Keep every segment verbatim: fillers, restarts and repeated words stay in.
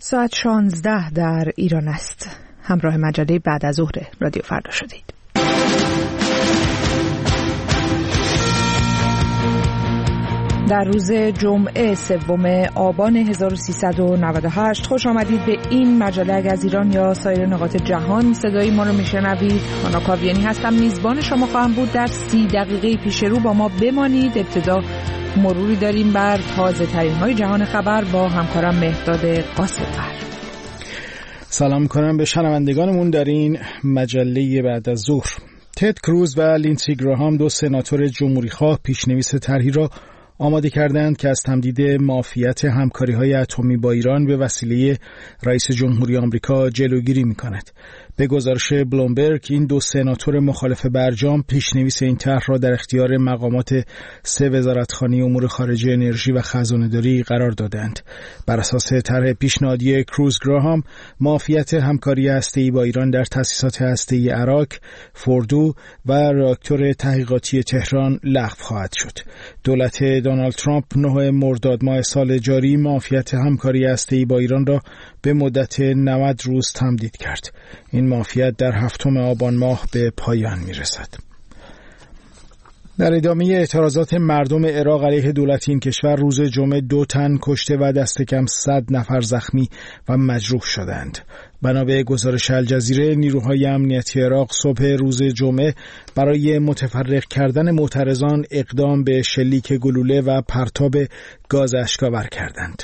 ساعت شانزده در ایران است. همراه مجله بعد از ظهر رادیو فردا شدید. در روز جمعه سوم آبان هزار و سیصد و نود و هشت خوش آمدید به این مجله. اگر از ایران یا سایر نقاط جهان صدای ما رو میشنوید، هانا کاویانی هستم، میزبان شما خواهم بود. در سی دقیقه پیش رو با ما بمانید. ابتدا مروری داریم بر تازه ترین های جهان خبر با همکارم مهداد قاسم‌فر. سلام میکنم به شنوندگانمون در این مجله بعد از ظهر. تد کروز و لینسی گراهام، دو سناتور جمهوری‌خواه، پیشنویس طرحی را آماده کردند که از تمدید معافیت همکاری‌های اتمی با ایران به وسیله رئیس جمهوری آمریکا جلوگیری می‌کند. به گزارش بلومبرگ، این دو سناتور مخالف برجام پیشنویس این طرح را در اختیار مقامات سه وزارتخانه امور خارجه، انرژی و خزانه‌داری قرار دادند. بر اساس طرح پیشنهادی کروز گراهام، معافیت همکاری هسته‌ای با ایران در تأسیسات هسته‌ای عراق، فوردو و راکتور تحقیقاتی تهران لغو خواهد شد. دولت دونالد ترامپ نه مرداد ماه سال جاری معافیت همکاری هسته‌ای با ایران را به مدت نود روز تمدید کرد. این معافیت در هفتم آبان ماه به پایان میرسد. در ادامه اعتراضات مردم عراق علیه دولت این کشور، روز جمعه دو تن کشته و دست کم صد نفر زخمی و مجروح شدند. بنا به گزارش الجزیره، نیروهای امنیتی عراق صبح روز جمعه برای متفرق کردن معترضان اقدام به شلیک گلوله و پرتاب گاز اشک‌آور کردند.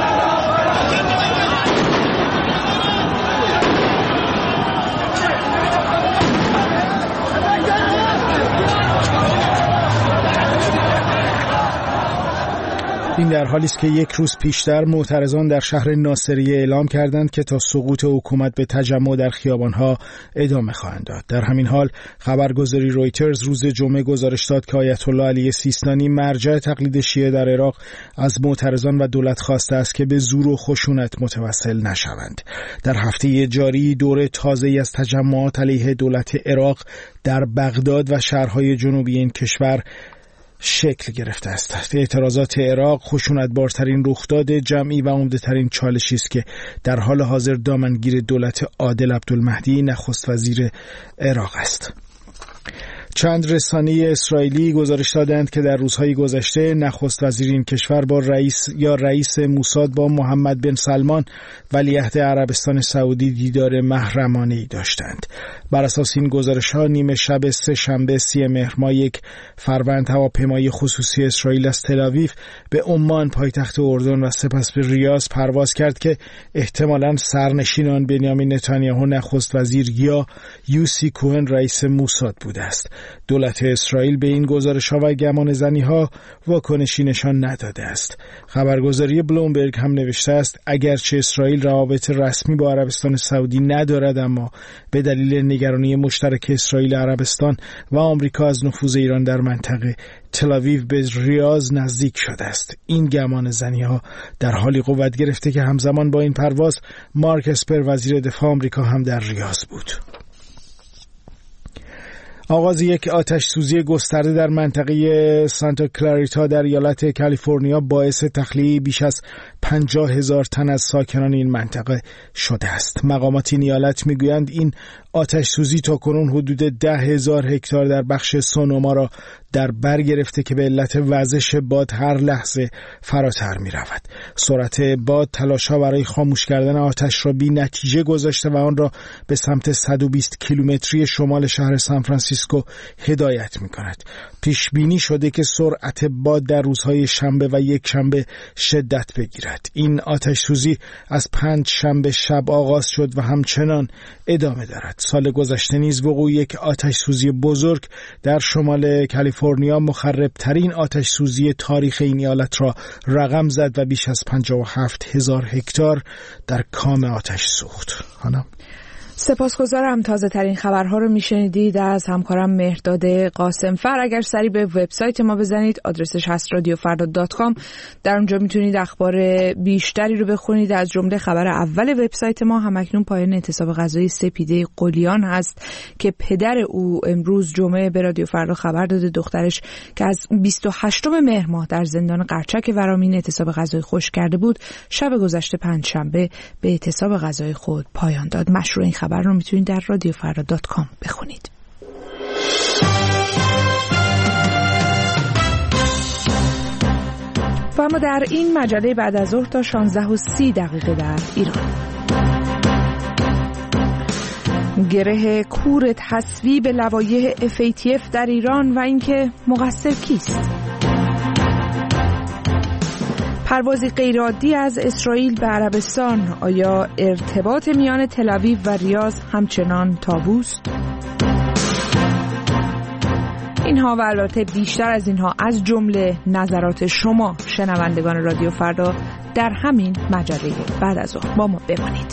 این در حالی است که یک روز پیشتر معترضان در شهر ناصریه اعلام کردند که تا سقوط حکومت به تجمع در خیابان‌ها ادامه خواهند داد. در همین حال خبرگزاری رویترز روز جمعه گزارش داد که آیت الله علی سیستانی، مرجع تقلید شیعه در عراق، از معترضان و دولت خواسته است که به زور و خشونت متوسل نشوند. در هفته جاری دوره تازه‌ای از تجمعات علیه دولت عراق در بغداد و شهرهای جنوبی این کشور شکل گرفته است. اعتراضات عراق خشونتبارترین رخداد جمعی و عمده‌ترین چالشی است که در حال حاضر دامنگیر دولت عادل عبدالمهدی نخست وزیر عراق است. چند رسانه اسرائیلی گزارش دادند که در روزهای گذشته نخست وزیر این کشور با رئیس یا رئیس موساد با محمد بن سلمان ولیعهد عربستان سعودی دیدار محرمانه‌ای داشتند. بر اساس این گزارش‌ها، نیمه شب سه شنبه سی مهر ماه یک فروند هواپیمای خصوصی اسرائیل از تل‌آویو به عمان پایتخت اردن و سپس به ریاض پرواز کرد که احتمالاً سرنشین بنیامین نتانیاهو نخست وزیر یا یوسی کوهن رئیس موساد بوده است. دولت اسرائیل به این گزارش‌ها و گمانه‌زنی‌ها واکنشی نشان نداده است. خبرگزاری بلومبرگ هم نوشته است اگرچه اسرائیل روابط رسمی با عربستان سعودی ندارد، اما به دلیل نگرانی مشترک اسرائیل، عربستان و آمریکا از نفوذ ایران در منطقه، تل‌آویو به ریاض نزدیک شده است. این گمانه‌زنی‌ها در حالی قوت گرفته که همزمان با این پرواز مارک اسپر وزیر دفاع آمریکا هم در ریاض بود. آغاز یک آتش سوزی گسترده در منطقه سانتا کلاریتا در ایالت کالیفرنیا باعث تخلیه بیش از پنجاه هزار تن از ساکنان این منطقه شده است. مقامات این ایالت میگویند این آتش سوزی تا کنون حدود ده هزار هکتار در بخش سونوما را در بر گرفته که به علت وزش باد هر لحظه فراتر می رود. سرعت باد تلاش‌ها برای خاموش کردن آتش را بی نتیجه گذاشته و آن را به سمت صد و بیست کیلومتری شمال شهر سان فرانسیسکو هدایت می کند. پیش بینی شده که سرعت باد در روزهای شنبه و یک شنبه شدت بگیرد. این آتش سوزی از پنج شنبه شب آغاز شد و همچنان ادامه دارد. سال گذشته نیز وقوع یک آتش سوزی بزرگ در شمال کالیفرنیا مخرب ترین آتش سوزی تاریخ این ایالت را رقم زد و بیش از پنجاه و هفت هزار هکتار در کام آتش سوخت. خانم سپاسگزارم. تازه ترین خبرها رو میشنیدید از همکارم مهرداد قاسمفر. اگر سری به وبسایت ما بزنید، آدرسش هست رادیو فردا دات کام. در اونجا میتونید اخبار بیشتری رو بخونید. از جمله خبر اول وبسایت ما همکنون پایان اعتصاب غذایی سپیده قلیان هست که پدر او امروز جمعه به رادیو فردا خبر داده دخترش که از بیست و هشتم مهر ماه در زندان قرچک ورامین اعتصاب غذایی خشک کرده بود، شب گذشته پنجشنبه به اعتصاب غذایی خود پایان داد. مشروع این خبر رو میتونید در رادیو فردا دات کام بخونید. و اما در این مجله بعد از ظهر تا شانزده و سی دقیقه در ایران. گره کور تصویب لوایح اف ای تی اف در ایران و اینکه مقصر کیست. پروازی غیرعادی از اسرائیل به عربستان، آیا ارتباط میان تل‌آویو و ریاض همچنان تابوست؟ اینها و البته بیشتر از اینها از جمله نظرات شما شنوندگان رادیو فردا در همین مجله بعد از ظهر با ما بمانید.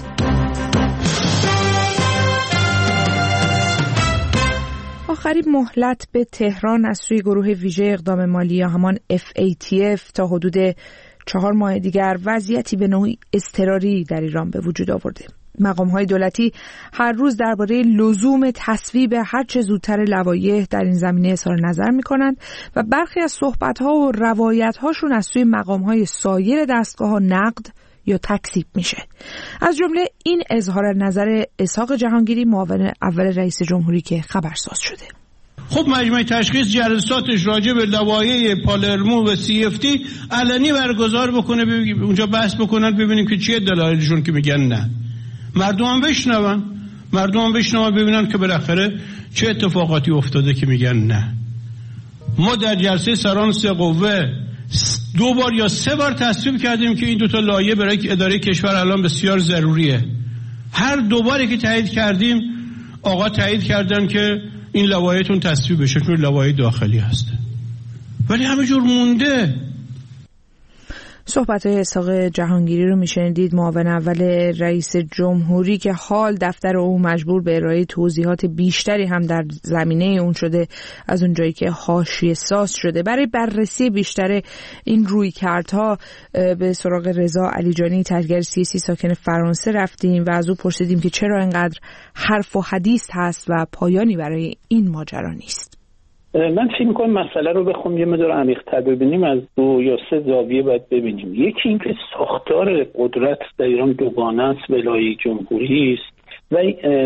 آخرین مهلت به تهران از سوی گروه ویژه اقدام مالی یا همان اف ای تی اف تا حدود چهار ماه دیگر وضعیتی به نوعی اضطراری در ایران به وجود آورده. مقام‌های دولتی هر روز درباره لزوم تصویب هر چه زودتر لوایح در این زمینه اظهار نظر می‌کنند و برخی از صحبت‌ها و روایت‌هاشون از سوی مقام‌های سایر دستگاه‌ها نقد یا تکذیب میشه. از جمله این اظهار نظر اسحاق جهانگیری، معاون اول رئیس جمهوری که خبرساز شده. خب مجمع تشخیص جلساتش راجع به لوایح پالرمو و سی اف تی علنی برگزار بکنه، اونجا بحث بکنن، ببینیم که چیه دلایلشون که میگن نه. مردم هم بشنون، مردم هم بشنون ببینن که بالاخره چه اتفاقاتی افتاده که میگن نه. ما در جلسه سران سه قوه دو بار یا سه بار تصویب کردیم که این دوتا لایحه برای اداره کشور الان بسیار ضروریه. هر دوباره که تایید کردیم آقا تایید کردن که این لوایحتون تصویب بشه چون لوایح داخلی هسته، ولی همه جور مونده. صحبت‌های اسحاق جهانگیری رو میشنیدید، معاون اول رئیس جمهوری که حال دفتر او مجبور به ارائه توضیحات بیشتری هم در زمینه اون شده از اونجایی که حاشیه ساز شده. برای بررسی بیشتر این رویکردها به سراغ رضا علیجانی، تحلیلگر سیاسی ساکن فرانسه رفتیم و از او پرسیدیم که چرا اینقدر حرف و حدیث هست و پایانی برای این ماجرا نیست. من فکر می‌کنم مسئله رو بخوام یه مقدار عمیق‌تر ببینیم، از دو یا سه زاویه باید ببینیم. یکی اینکه ساختار قدرت در ایران دوگانه است، ولایت جمهوری است و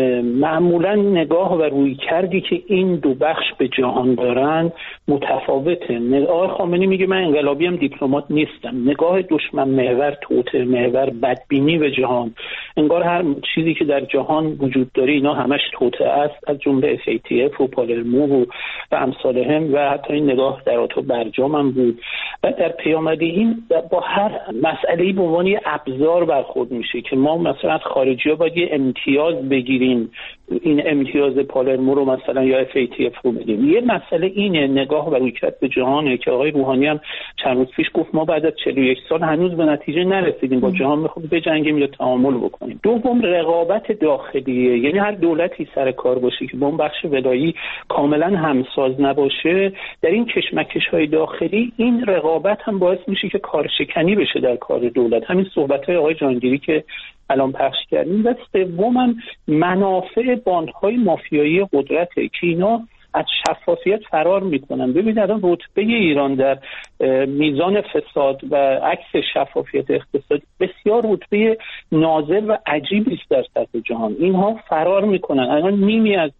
معمولا نگاه و رویکردی که این دو بخش به جهان دارن متفاوته. آقای خامنه‌ای میگه من انقلابی ام، دیپلمات نیستم. نگاه دشمن محور، توطئه محور، بدبینی به جهان، انگار هر چیزی که در جهان وجود داره اینا همش توطئه است، از جمله اف ای تی اف و پالرمو و و امثالهم، و حتی این نگاه در آتو برجام هم بود. و در پیامد این با هر مسئله‌ای به عنوان یه ابزار برخورد میشه که ما مثلا از خارجی‌ها باید یه امتیاز بگیریم، این امتیاز پالرمو رو مثلا یا اف ای تی اف رو بدیم. یه مسئله اینه نگاه و رویکرد به جهانه که آقای روحانی هم چند روز پیش گفت ما بعد از چهل و یک سال هنوز به نتیجه نرسیدیم، با جهان میخوام بجنگیم یا تعامل بکنیم. دوم رقابت داخلیه، یعنی هر دولتی سر کار باشه که با اون بخش ولایی کاملا همساز نباشه، در این کشمکش‌های داخلی این رقابت هم باعث میشه که کارشکنی بشه در کار دولت. همین صحبت‌های آقای جهانگیری که الان پخش کردیم. و سوم منافع باندهای مافیایی قدرته که اینا از شفافیت فرار میکنن. ببینید الان رتبه ایران در میزان فساد و عکس شفافیت اقتصادی بسیار رتبه نازل و عجیبی است در سطح جهان. اینها فرار میکنن. الان نیمی از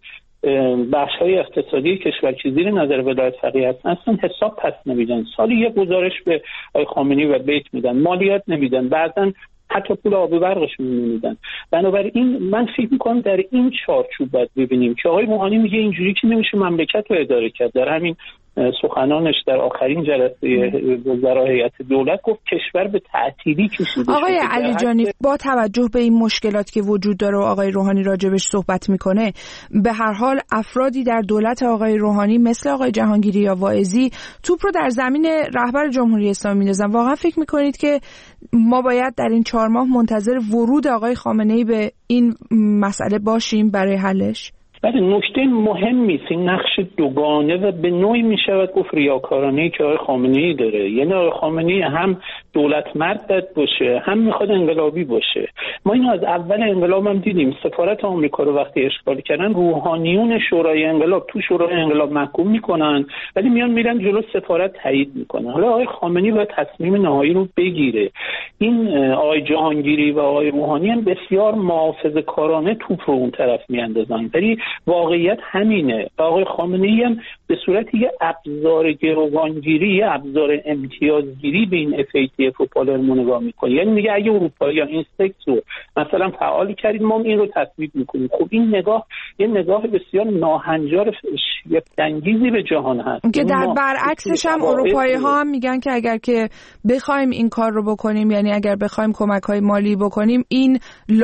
بخش‌های اقتصادی کشور که زیر نظر ولایت فقیه هستن اصلا حساب پس نمیدن. سالی یه گزارش به آقای خامنه‌ای و بیت میدن، مالیات نمیدن، بعضن حتی پول آب و برقشون نمیدن. بنابراین من فکر میکنم در این چارچوب باید ببینیم که آقای روحانی میگه اینجوری که نمیشه مملکت رو اداره کرد. در همین سخنانش در آخرین جلسه وزرای هیئت دولت گفت کشور به تعطیلی کشیده. آقای علیجانی، با توجه به این مشکلات که وجود داره و آقای روحانی راجبش صحبت میکنه، به هر حال افرادی در دولت آقای روحانی مثل آقای جهانگیری یا واعظی توپ رو در زمین رهبر جمهوری اسلامی میندازن. واقعا فکر میکنید که ما باید در این چهار ماه منتظر ورود آقای خامنه‌ای به این مسئله باشیم برای حلش؟ بله، نکته مهمی است این نقش دوگانه و به نوعی می شود گفت ریاکارانه‌ای که آقای خامنه‌ای داره. یعنی آقای خامنه‌ای هم دولت مرد باشه، هم میخواد انقلابی باشه. ما اینو از اول انقلاب هم دیدیم. سفارت آمریکا رو وقتی اشغال کردن، روحانیون شورای انقلاب تو شورای انقلاب محکوم میکنن، ولی میان میرن جلو سفارت تایید میکنن. حالا آقای خامنه‌ای باید تصمیم نهایی رو بگیره. این آقای جهانگیری و آقای روحانی هم بسیار محافظه‌کارانه توپ رو اون طرف میاندازن، ولی واقعیت همینه. آقای خامنه‌ای هم به صورت یه ابزار گروگانگیری، یه ابزار امتیازگیری به این اف ای تی اف و پالرمو نگاه میکنه. یعنی میگه اگه اروپایی‌ها این سکس رو مثلا فعال کردید، ما این رو تصویب میکنیم. خب این نگاه یه نگاه بسیار ناهنجار شگفت‌انگیزی به جهان هست که در برعکسش هم اروپایی‌ها هم میگن که اگر که بخوایم این کار رو بکنیم، یعنی اگر بخوایم کمک‌های مالی بکنیم، این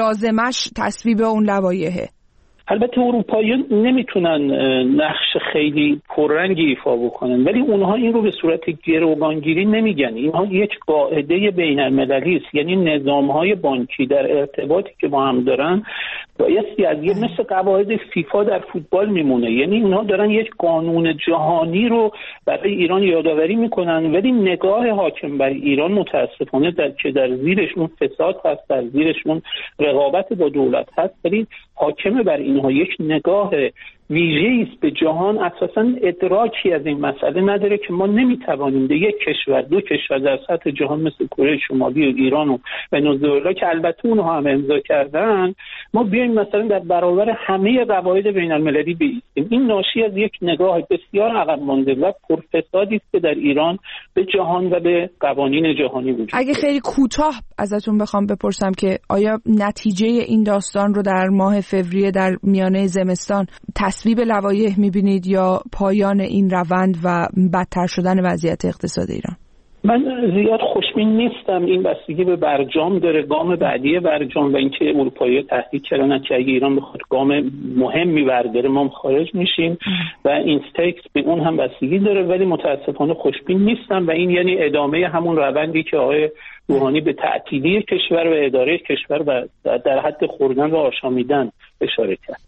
لازمش تصویب اون لوایحه. البته اروپاییان نمیتونن نقش خیلی پررنگی ایفا بکنن، ولی اونها این رو به صورت گروگانگیری نمیگن. اینها یک قاعده بین المللی است. یعنی نظام‌های بانکی در ارتباطی که با هم دارن بایستی از یه مثل قواعد فیفا در فوتبال میمونه. یعنی اینها دارن یک قانون جهانی رو برای ایران یادآوری میکنن، ولی نگاه حاکم بر ایران متاسفانه در که در زیرشون فساد هست، در زیرشون رقابت با دولت هست، ولی حاکم بر اینها یک نگاه ویژه‌ای است به جهان. اساساً ادراکی از این مسئله نداره که ما نمیتوانیم به یک کشور، دو کشور در سطح جهان مثل کره شمالی و ایران و ونزوئلا که البته اونها هم امضا کردن، ما بیایم مثلا در برابر همه قواعد بین‌المللی بایستیم. این ناشی از یک نگاه بسیار عقب مانده و پرفسادی است که در ایران به جهان و به قوانین جهانی وجود داره. اگه خیلی کوتاه ازتون بخوام بپرسم که آیا نتیجه این داستان رو در ماه فوریه در میانه زمستان تصویب لوایح می‌بینید یا پایان این روند و بدتر شدن وضعیت اقتصاد ایران؟ من زیاد خوشبین نیستم. این بستگی به برجام داره، گام بعدی برجام و اینکه اروپایی‌ها تهدید کردن که اگه ایران بخواد گام مهمی برداره ما خارج میشیم و این استیکس به اون هم بستگی داره، ولی متاسفانه خوشبین نیستم و این یعنی ادامه همون روندی که آقای روحانی به تعطیلی کشور و اداره کشور و در حد خوردن و آشامیدن اشاره کرد.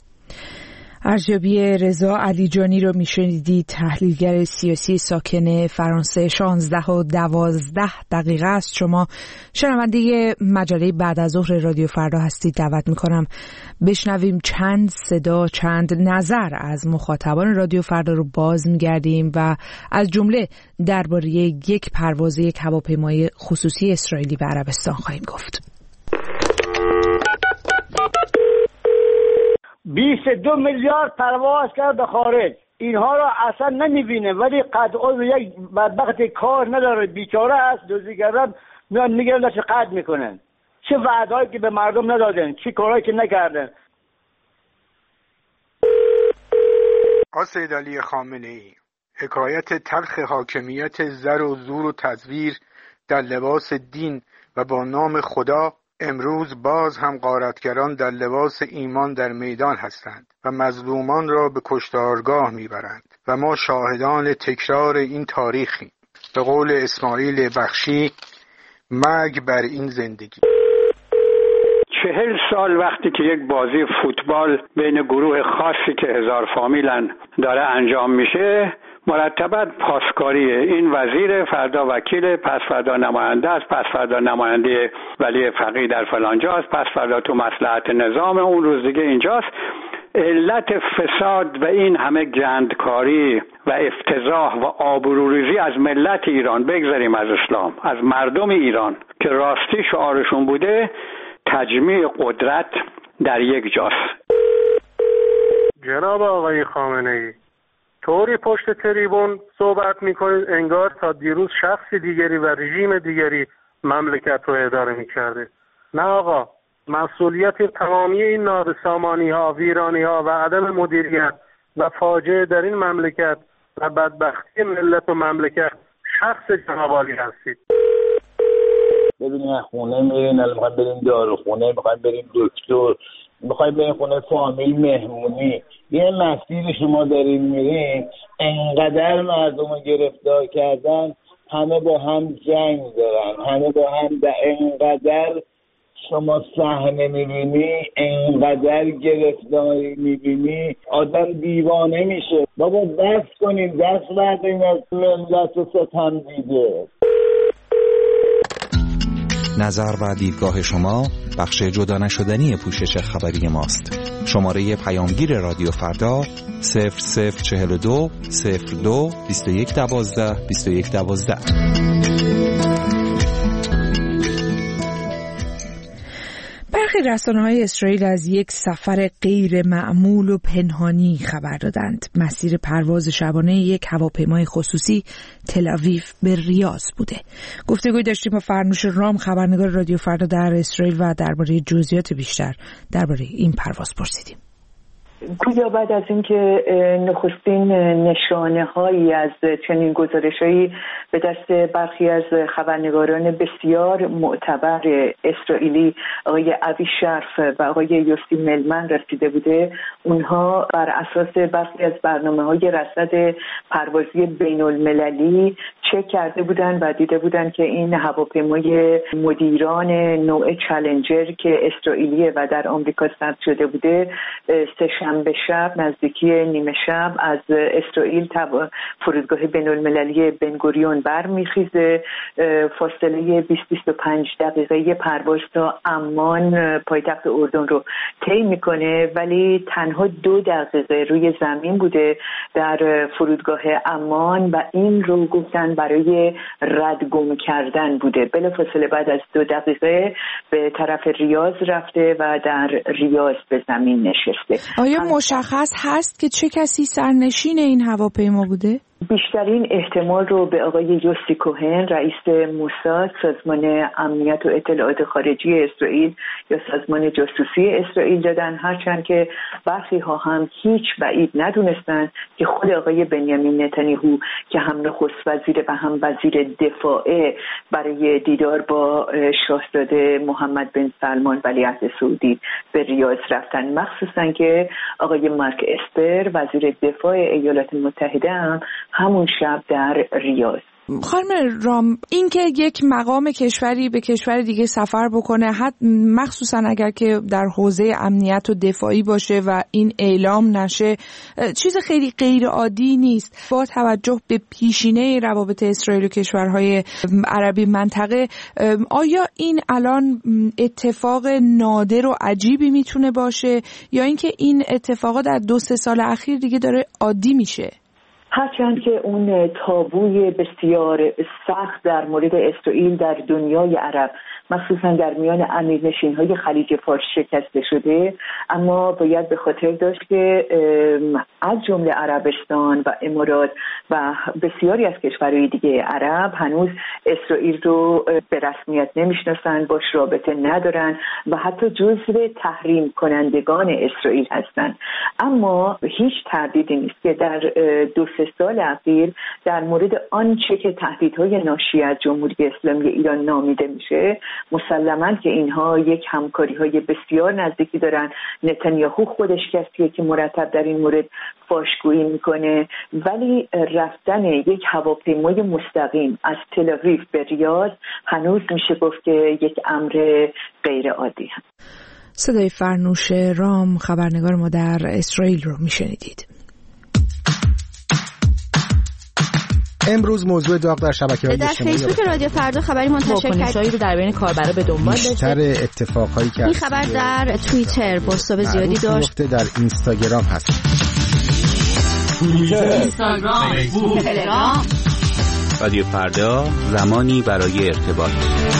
ارزیابی رضا علیجانی رو میشنیدید، تحلیلگر سیاسی ساکن فرانسه. شانزده و دوازده دقیقه است. شما شنونده مجله بعد از ظهر رادیو فردا هستید. دعوت میکنم بشنویم چند صدا، چند نظر از مخاطبان رادیو فردا رو باز میگردیم و از جمله درباره یک پرواز یک هواپیمای خصوصی اسرائیلی به عربستان خواهیم گفت. بیست و دو میلیارد پرواز کرد به خارج. اینها را اصلا نمیبینه، ولی قد عضو یک بدبخت کار نداره، بیچاره است، دزدیگران میان میگیرن چه قد میکنن، چه وعدهایی که به مردم ندادن، چه کارهایی که نکردن. سید علی خامنه‌ای، حکایت تلخ حاکمیت زر و زور و تزویر در لباس دین و با نام خدا، امروز باز هم غارتگران در لباس ایمان در میدان هستند و مظلومان را به کشتارگاه میبرند و ما شاهدان تکرار این تاریخیم. به قول اسماعیل بخشی، مرگ بر این زندگی. چهل سال وقتی که یک بازی فوتبال بین گروه خاصی که هزار فامیلن داره انجام میشه، مرتباً پاسکاریه. این وزیر، فردا وکیل، پس فردا نماینده است، پس فردا نماینده ولی فقیه در فلان جاست، پس فردا تو مصلحت نظام، اون روز دیگه اینجاست. علت فساد و این همه گندکاری و افتضاح و آبروریزی از ملت ایران، بگذاریم از اسلام، از مردم ایران که راستی شعارشون بوده، تجمیع قدرت در یک جاست. جناب آقای خامنه‌ای، طوری پشت تریبون صحبت میکنید انگار تا دیروز شخص دیگری و رژیم دیگری مملکت رو اداره میکرده. نه آقا، مسئولیت تمامی این نابسامانی ها، ویرانی ها و عدم مدیریت و فاجعه در این مملکت و بدبختی ملت و مملکت شخص جناب عالی هستید. ببینیم خونه میرین، الان میخوایم بریم داروخونه، میخوایم بریم دکتر، میخوایم بریم خونه فامیل مهمونی، یه مسیر شما دارین میرین، انقدر مردم رو گرفتار کردن، همه با هم جنگ دارن، همه با هم در انقدر شما صحنه میبینی، انقدر گرفتاری میبینی، آدم دیوانه میشه. بابا دست کنیم، دست برداریم از ملت و ستم دیده. نظر و دیدگاه شما بخش جدا نشدنی پوشش خبری ماست. شماره پیامگیر رادیو فردا صفر صفر چهل و دو صفر دو بیست و یک دوازده بیست و یک دوازده. برخی رسانه‌های اسرائیل از یک سفر غیر معمول و پنهانی خبر دادند. مسیر پرواز شبانه یک هواپیمای خصوصی تل‌آویو به ریاض بوده. گفتگوی داشتیم با فرنوش رام، خبرنگار رادیو فردا در اسرائیل، و درباره جزئیات بیشتر درباره این پرواز پرسیدیم. گویا بعد از اینکه نخستین نشانه هایی از چنین گزارش‌هایی به دست برخی از خبرنگاران بسیار معتبر اسرائیلی، آقای اوی شرف و آقای یوسی ملمن رسیده بوده، اونها بر اساس برخی از برنامه‌های رصد پروازی بین‌المللی چک کرده بودن و دیده بودن که این هواپیمای مدیران نوع چالنجر که اسرائیلیه و در آمریکا ثبت شده بوده، سه شنبه شب نزدیکی نیمه شب از اسرائیل فرودگاه بین‌المللی بنگوریون برمیخیزه. فاصله بیست تا بیست و پنج دقیقه پرواز تا عمان پایتخت اردن رو طی میکنه، ولی تنها دو دقیقه روی زمین بوده در فرودگاه عمان و این رو گفتن برای ردگم کردن بوده. بلافاصله بعد از دو دقیقه به طرف ریاض رفته و در ریاض به زمین نشسته. آیا مشخص هست که چه کسی سرنشین این هواپیما بوده؟ بیشترین احتمال رو به آقای یوسی کوهن، رئیس موساد، سازمان امنیت و اطلاعات خارجی اسرائیل یا سازمان جاسوسی اسرائیل دادن، هرچند که برخی ها هم هیچ بعید ندونستن که خود آقای بنیامین نتانیاهو که هم نخست وزیر و هم وزیر دفاع برای دیدار با شاهزاده محمد بن سلمان ولیعهد سعودی به ریاض رفتن، مخصوصا که آقای مارک اسپر وزیر دفاع ایالات متحده هم همون شب در ریاض. خانم رام، این که یک مقام کشوری به کشور دیگه سفر بکنه، حد مخصوصا اگر که در حوزه امنیت و دفاعی باشه و این اعلام نشه، چیز خیلی غیر عادی نیست. با توجه به پیشینه روابط اسرائیل و کشورهای عربی منطقه، آیا این الان اتفاق نادر و عجیبی میتونه باشه یا اینکه این اتفاقا در دو سه سال اخیر دیگه داره عادی میشه؟ هرچند که اون تابوی بسیار سخت در مورد اسرائیل در دنیای عرب، مخصوصا در میان امیرنشین‌های خلیج فارس شکسته شده، اما باید به خاطر داشت که از جمله عربستان و امارات و بسیاری از کشورهای دیگه عرب هنوز اسرائیل رو به رسمیت نمیشناسن، باش رابطه ندارن و حتی جزو تحریم کنندگان اسرائیل هستن. اما هیچ تردیدی نیست که در دو سه سال اخیر در مورد آنچه که تهدیدهای ناشی از جمهوری اسلامی ایران نامیده میشه، مسلماً که اینها یک همکاری‌های بسیار نزدیکی دارن. نتانیاهو خودش کسیه که مرتب در این مورد فاشگویی میکنه، ولی رفتن یک هواپیمای مستقیم از تل‌آویو به ریاض هنوز میشه گفت که یک امر غیر عادی هست. صدای فرنوش رام، خبرنگار ما در اسرائیل رو میشنیدید. امروز موضوع داغ در شبکه‌های اجتماعی در فیسبوک رادیو فردا خبری منتشر کرد رو در بین کاربرا به دنبال داشته. بیشتر اتفاقایی که این خبر در توییتر بازتاب زیادی داشت. در اینستاگرام هست. توییتر، اینستاگرام، فیسبوک، تلگرام. رادیو فردا، زمانی برای ارتباط.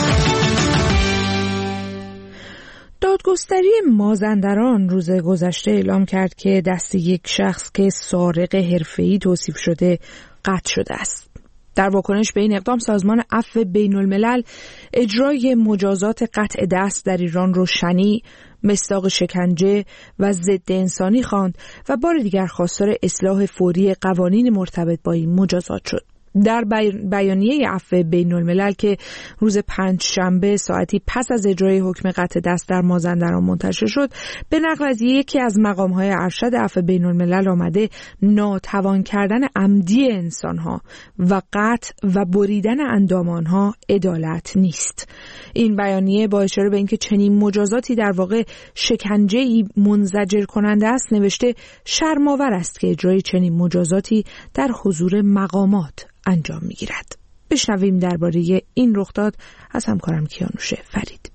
دادگستری مازندران روز گذشته اعلام کرد که دست یک شخص که سارق حرفه‌ای توصیف شده قطع شده است. در واکنش به این اقدام سازمان عفو بین الملل اجرای مجازات قطع دست در ایران رو شنیع، مصداق شکنجه و ضد انسانی خواند و بار دیگر خواستار اصلاح فوری قوانین مرتبط با این مجازات شد. در بیانیه عفو بین الملل که روز پنج شنبه ساعتی پس از اجرای حکم قطع دست در مازندران منتشر شد، به نقل از یکی از مقام‌های ارشد عفو بین الملل آمده ناتوان کردن عمدی انسان‌ها و قطع و بریدن اندام آنها عدالت نیست. این بیانیه با اشاره به اینکه چنین مجازاتی در واقع شکنجه‌ای منزجر کننده است نوشته شرم‌آور است که اجرای چنین مجازاتی در حضور مقامات انجام می‌گیرد. بشنویم درباره این رخداد از همکارم کیانوش فرید.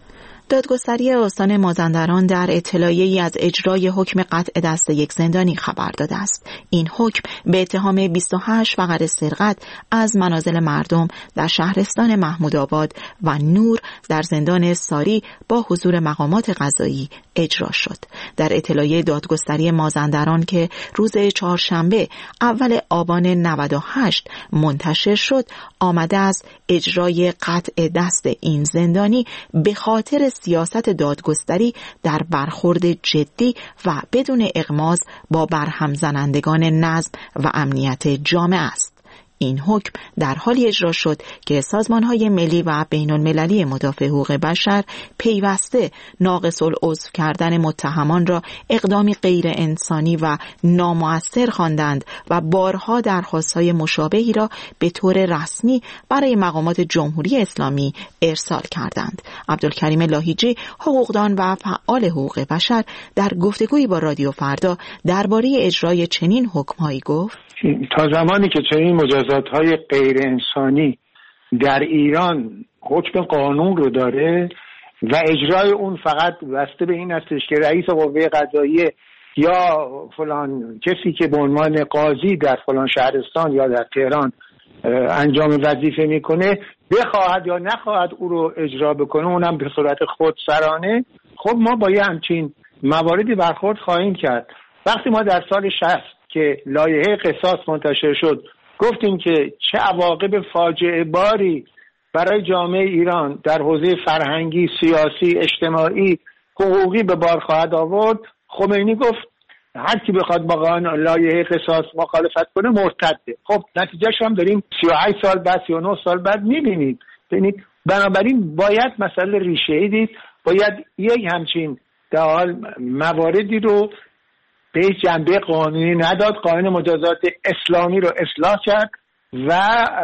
دادگستری استان مازندران در اطلاعیه‌ای از اجرای حکم قطع دست یک زندانی خبر داده است. این حکم به اتهام بیست و هشت فقره سرقت از منازل مردم در شهرستان محمودآباد و نور در زندان ساری با حضور مقامات قضایی اجرا شد. در اطلاعیه دادگستری مازندران که روز چهارشنبه اول آبان نود و هشت منتشر شد، آمده از اجرای قطع دست این زندانی به خاطر سیاست دادگستری در برخورد جدی و بدون اغماض با برهم زنندگان نظم و امنیت جامعه است. این حکم در حالی اجرا شد که سازمان‌های ملی و بین‌المللی مدافع حقوق بشر پیوسته ناقص العضو کردن متهمان را اقدامی غیر انسانی و نامؤثر خواندند و بارها درخواست‌های مشابهی را به طور رسمی برای مقامات جمهوری اسلامی ارسال کردند. عبدالکریم لاهیجی، حقوقدان و فعال حقوق بشر، در گفتگویی با رادیو فردا درباره اجرای چنین حکم‌هایی گفت: تا زمانی که چنین مجازات‌های غیر انسانی در ایران حکم قانون رو داره و اجرای اون فقط بسته به این هستش که رئیس قوه قضاییه یا فلان کسی که به عنوان قاضی در فلان شهرستان یا در تهران انجام وظیفه میکنه بخواهد یا نخواهد او رو اجرا بکنه، اونم به صورت خودسرانه، خب ما با یه همچین مواردی برخورد خواهیم کرد. وقتی ما در سال شصت که لایحه قصاص منتشر شد گفتیم که چه عواقب فاجعه باری برای جامعه ایران در حوزه فرهنگی، سیاسی، اجتماعی، حقوقی به بار خواهد آورد، خمینی گفت هر کی بخواد با قانون لایحه قصاص مخالفت کنه مرتده. خب نتیجهش هم داریم سی و هشت سال بعد، سی و نه سال بعد می‌بینید. ببینید بنابراین باید مسئله ریشه‌ای دید، باید یک همچین در حال مواردی رو به جنبه قانونی نداد، قانون مجازات اسلامی رو اصلاح کرد و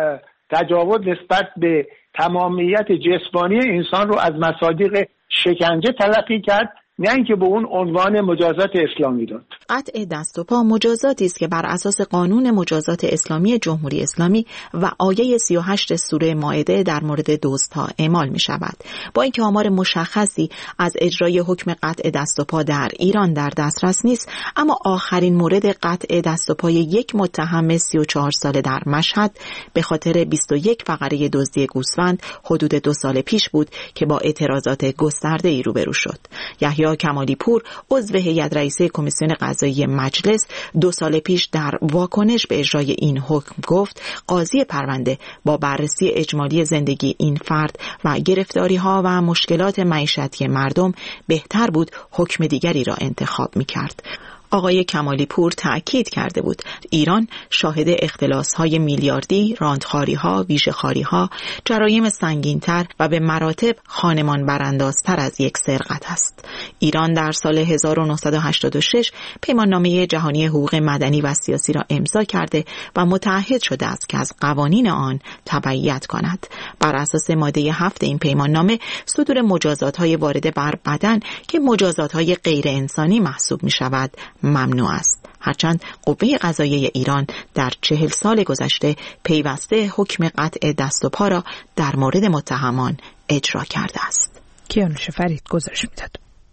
تجاوز نسبت به تمامیت جسمانی انسان رو از مصادیق شکنجه تلقی کرد، نه اینکه به اون عنوان مجازات اسلامی داد. قطع دست و پا مجازاتی است که بر اساس قانون مجازات اسلامی جمهوری اسلامی و آیه سی و هشت سوره مائده در مورد دزدها اعمال می شود. با اینکه آمار مشخصی از اجرای حکم قطع دست و پا در ایران در دسترس نیست، اما آخرین مورد قطع دست و پای یک متهم سی و چهار ساله در مشهد به خاطر بیست و یک فقره دزدی گوسفند حدود دو سال پیش بود که با اعتراضات گسترده‌ای روبرو شد. یحیی کمالی پور، عضو هیئت رئیسه کمیسیون قضایی مجلس، دو سال پیش در واکنش به اجرای این حکم گفت قاضی پرونده با بررسی اجمالی زندگی این فرد و گرفتاری‌ها و مشکلات معیشتی مردم بهتر بود حکم دیگری را انتخاب می‌کرد. آقای کمالی پور تأکید کرده بود ایران شاهد اختلاس‌های میلیاردی، راندخاری‌ها، ویژه‌خواری‌ها، جرایم سنگین‌تر و به مراتب خانمان براندازتر از یک سرقت است. ایران در سال هزار و نهصد و هشتاد و شش پیماننامه جهانی حقوق مدنی و سیاسی را امضا کرده و متعهد شده است که از قوانین آن تبعیت کند. بر اساس ماده هفت این پیماننامه صدور مجازات‌های وارده بر بدن که مجازات‌های غیر انسانی محسوب می‌شود ممنوع است. هرچند قوه قضاییه ایران در چهل سال گذشته پیوسته حکم قطع دست و پا را در مورد متهمان اجرا کرده است. کیانوش فرید گزارش میداد.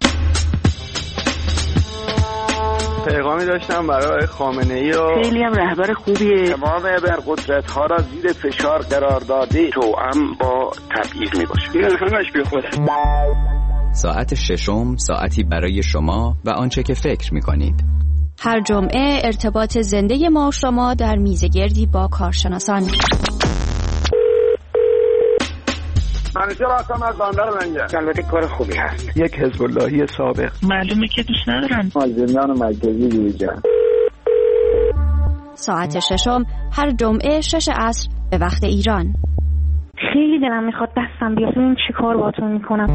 پیغامی داشتم برای خامنه‌ای و خیلی هم رهبر خوبیه. تمام ابرقدرت‌ها را زیر فشار قرار داده توأم با تبعیض میباشه. این همش بی خوده. ساعت ششم، ساعتی برای شما و آنچه که فکر میکنید. هر جمعه ارتباط زنده ما و شما در میزگردی با کارشناسان. منیجر هستم از بندر لنگر. البته کار خوبی هست. یک حزب اللهی سابق. معلومه که دوست ندارن. زندان مرکزی جوجان. ساعت ششم هر جمعه شش عصر به وقت ایران. خیلی دلم میخواد دستم بیاد ببینم چی کار باهاتون میکنم.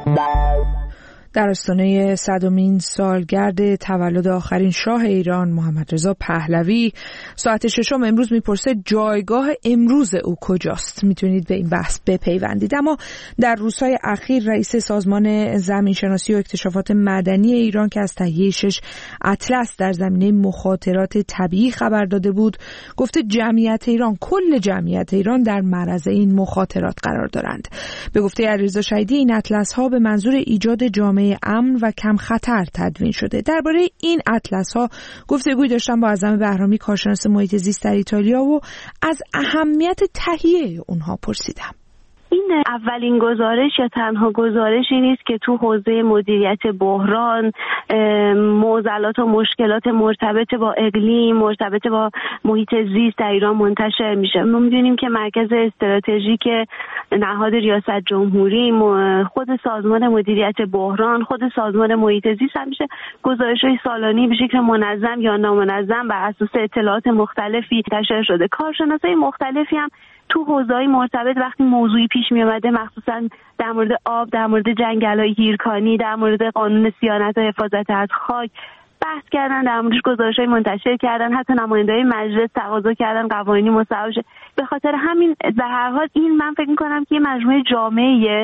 در آستانه صدمین سالگرد تولد آخرین شاه ایران محمد رضا پهلوی ساعت ششم امروز میپرسه جایگاه امروز او کجاست. میتونید به این بحث بپیوندید. اما در روزهای اخیر رئیس سازمان زمینشناسی و اکتشافات مدنی ایران که از تهیه شش اطلس در زمینه مخاطرات طبیعی خبر داده بود گفته جمعیت ایران کل جمعیت ایران در معرض این مخاطرات قرار دارند. به گفته علیرضا شهیدی این اطلس ها به منظور ایجاد جامعه امن و کم خطر تدوین شده. درباره این اطلس ها گفتگوی داشتم با اعظم بهرامی کارشناس محیط زیست در ایتالیا و از اهمیت تهیه اونها پرسیدم. این اولین گزارش یا تنها گزارشی نیست که تو حوزه مدیریت بحران، معضلات و مشکلات مرتبط با اقلیم، مرتبط با محیط زیست در ایران منتشر میشه. ما میدونیم که مرکز استراتژیک نهاد ریاست جمهوری، خود سازمان مدیریت بحران، خود سازمان محیط زیست همیشه گزارش‌های سالانه به شکل منظم یا نامنظم بر اساس اطلاعات مختلفی منتشر شده. کارشناسای مختلفی هم تو حوزه‌های مرتبط وقتی موضوعی پیش می اومده، مخصوصا در مورد آب، در مورد جنگل‌های هیرکانی، در مورد قانون صیانت و حفاظت از خاک بحث کردن، در موردش گزارش‌های منتشر کردن، حتی نماینده‌های مجلس تقاضا کردن قوانینی مصوب شه. به خاطر همین در هر حال این من فکر می‌کنم که یه مجموعه جامعه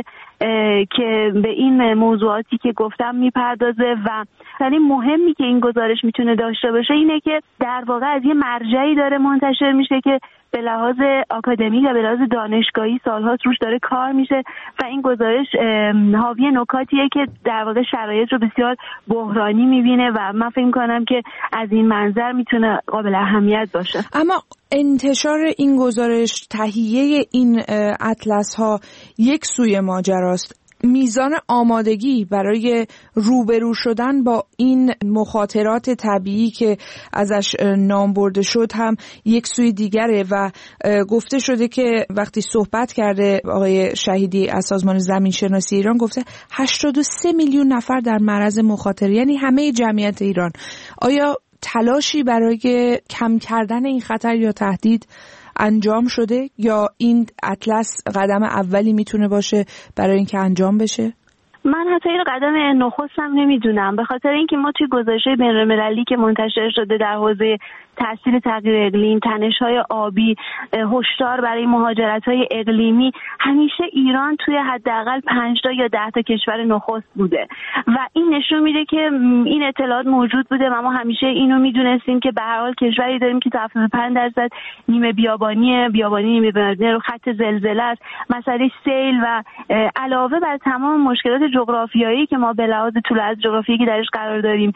که به این موضوعاتی که گفتم میپردازه و خیلی مهمی که این گزارش میتونه داشته باشه اینه که در واقع از یه مرجعی داره منتشر میشه که به لحاظ آکادمیک و به لحاظ دانشگاهی سال‌هاست روش داره کار میشه و این گزارش حاوی نکاتیه که در واقع شرایط رو بسیار بحرانی میبینه و من فکر می‌کنم که از این منظر میتونه قابل اهمیت باشه. اما انتشار این گزارش، تهیه این اطلس ها یک سوی ماجراست. میزان آمادگی برای روبرو شدن با این مخاطرات طبیعی که ازش نام برده شد هم یک سوی دیگره و گفته شده که وقتی صحبت کرده آقای شهیدی از سازمان زمین شناسی ایران گفته هشتاد و سه میلیون نفر در معرض مخاطره، یعنی همه جمعیت ایران. آیا تلاشی برای کم کردن این خطر یا تهدید انجام شده یا این اطلس قدم اولی میتونه باشه برای اینکه انجام بشه؟ من حتی این قدم نخستم نمیدونم، به خاطر اینکه ما توی گزارش‌های بین‌المللی که منتشر شده در حوزه تاثیر تغییر اقلیم، تنش‌های آبی، هشدار برای مهاجرت‌های اقلیمی، همیشه ایران توی حداقل پنج تا یا ده تا کشور نخست بوده و این نشون میده که این اطلاعات موجود بوده و ما همیشه اینو میدونستیم که به هر حال کشوری داریم که تا هفتاد و پنج درصد نیمه بیابانیه، بیابانی نیمه بیابانی رو خط زلزله است. مسئله سیل و علاوه بر تمام مشکلات جغرافیایی که ما به لحاظ طول از جغرافیایی که درش قرار داریم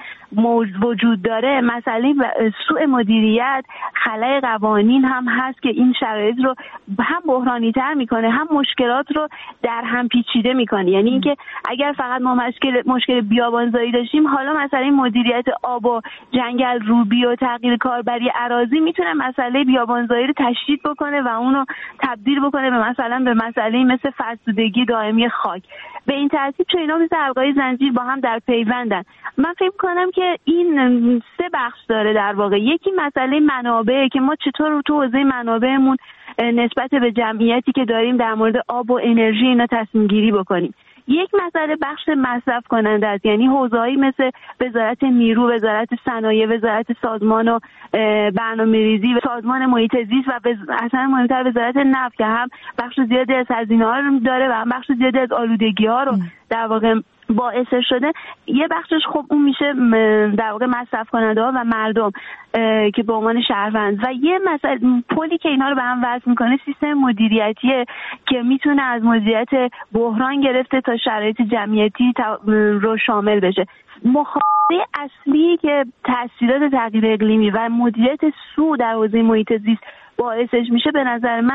وجود داره، مسئله سوء مدیریت، خلأ قوانین هم هست که این شرایط رو هم بحرانی تر میکنه، هم مشکلات رو در هم پیچیده میکنه. یعنی اینکه اگر فقط ما مشکل مشکل بیابانزایی داشتیم، حالا مسئله مدیریت آب و جنگل روبی و تغییر کاربری اراضی میتونه مسئله بیابانزایی رو تشدید بکنه و اونو تبدیل بکنه به مثلا به مسئله مثل فرسودگی دائمی خاک. به این ترتیب چون اینا مثل حلقه‌های زنجیر با هم در پیوندن. من فکر کنم که این سه بخش داره در واقع. یکی مسئله منابع که ما چطور تو حوزه منابعمون نسبت به جمعیتی که داریم در مورد آب و انرژی اینا تصمیم گیری بکنیم. یک مسئله بخش مصرف کننده است، یعنی حوزه‌ای مثل وزارت نیرو، وزارت صنایع، وزارت سازمان و برنامه‌ریزی و سازمان محیط زیست و اصلا مهمتر وزارت نفت که هم بخش زیادی از هزینه‌ها رو داره و هم بخش زیادی از آلودگی‌ها رو در واقع باعث شده. یه بخشش خب اون میشه در واقع مصرف کننده ها و مردم که به عنوان شهروند و یه مسئله پلی که اینا رو به هم وصل میکنه سیستم مدیریتیه که میتونه از مدیریت بحران گرفته تا شرایط جمعیتی رو شامل بشه. مخاطره اصلی که تاثیرات تغییر اقلیمی و مدیریت سوء در حوزه محیط زیست باعثش میشه به نظر من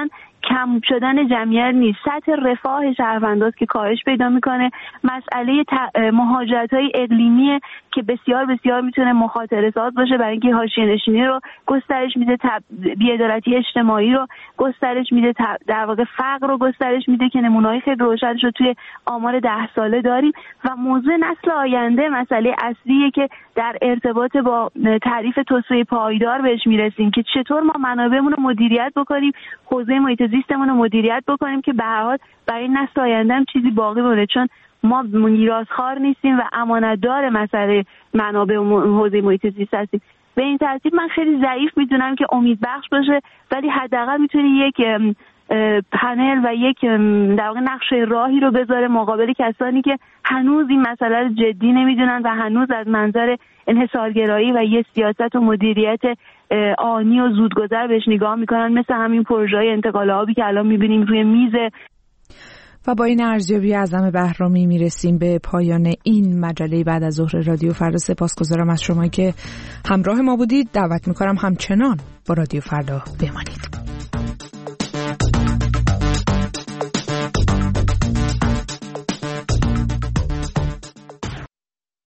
کم شدن جمعیت نیست، سطح رفاه شهرونداست که کاهش پیدا میکنه. مسئله مهاجرت‌های اقلیمی که بسیار بسیار میتونه مخاطره ساز باشه برای اینکه حاشیه‌نشینی رو گسترش میده، بی‌عدالتی اجتماعی رو گسترش میده، در واقع فقر رو گسترش میده که نمونه‌های خیلی روشنش رو توی آمار ده ساله داریم. و موضوع نسل آینده مسئله اصلیه که در ارتباط با تعریف توسعه پایدار بهش میرسیم که چطور ما منابعمون رو مدیریت بکنیم، حوزه محیط زیستمون رو مدیریت بکنیم که به هر حال برای نسل آینده هم چیزی باقی بمونه، چون ما میراث‌خوار نیستیم و امانتدار مسئله منابع و حوزه محیط زیست هستیم. به این ترتیب من خیلی ضعیف میدونم که امیدبخش باشه، ولی حداقل میتونه یک پنل و یک در واقع نقشه راهی رو بذاره مقابل کسانی که هنوز این مسئله رو جدی نمیدونن و هنوز از منظر انحصارگرایی و یه سیاست و مدیریت آنی و زودگذر بهش نگاه میکنن، مثل همین پروژه‌های انتقال آبی که الان میبینیم روی میز. و با این ارزیابی اعظم بهرامی میرسیم به پایان این مجله بعد از ظهر رادیو فردا. سپاسگزارم از شما که همراه ما بودید. دعوت میکنم همچنان با رادیو فردا بمانید.